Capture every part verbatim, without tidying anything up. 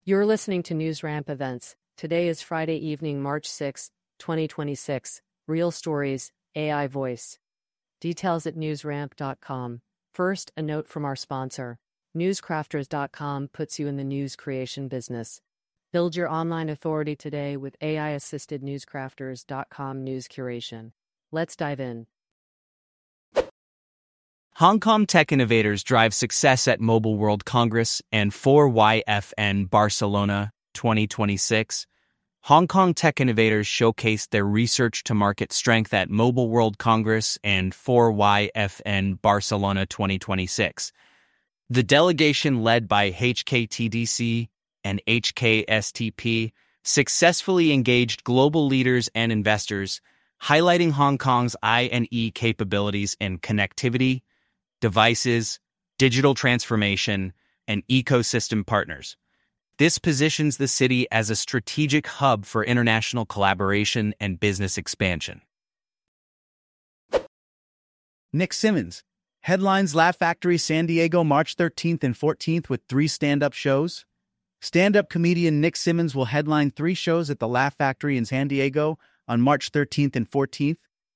You're listening to News Ramp Events. Today is Friday evening, March sixth, twenty twenty-six. Real stories, A I voice. Details at news ramp dot com. First, a note from our sponsor. newscrafters dot com puts you in the news creation business. Build your online authority today with A I-assisted newscrafters dot com news curation. Let's dive in. Hong Kong tech innovators drive success at Mobile World Congress and four Y F N Barcelona twenty twenty-six. Hong Kong tech innovators showcased their research-to-market strength at Mobile World Congress and four Y F N Barcelona twenty twenty-six. The delegation, led by H K T D C and H K S T P, successfully engaged global leaders and investors, highlighting Hong Kong's I and E capabilities in connectivity, devices, digital transformation, and ecosystem partners. This positions the city as a strategic hub for international collaboration and business expansion. Nick Symmonds headlines Laugh Factory San Diego March thirteenth and fourteenth with three stand-up shows. Stand-up comedian Nick Symmonds will headline three shows at the Laugh Factory in San Diego on March thirteenth and fourteenth.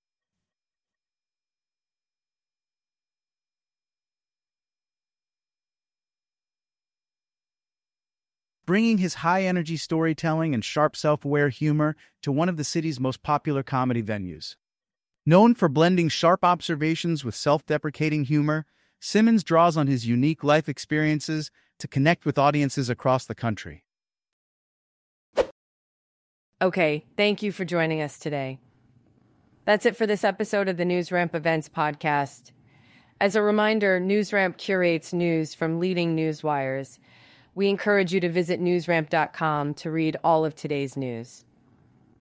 Bringing his high-energy storytelling and sharp self-aware humor to one of the city's most popular comedy venues. Known for blending sharp observations with self-deprecating humor, Symmonds draws on his unique life experiences to connect with audiences across the country. Okay, thank you for joining us today. That's it for this episode of the News Ramp Events podcast. As a reminder, News Ramp curates news from leading news wires. We encourage you to visit news ramp dot com to read all of today's news.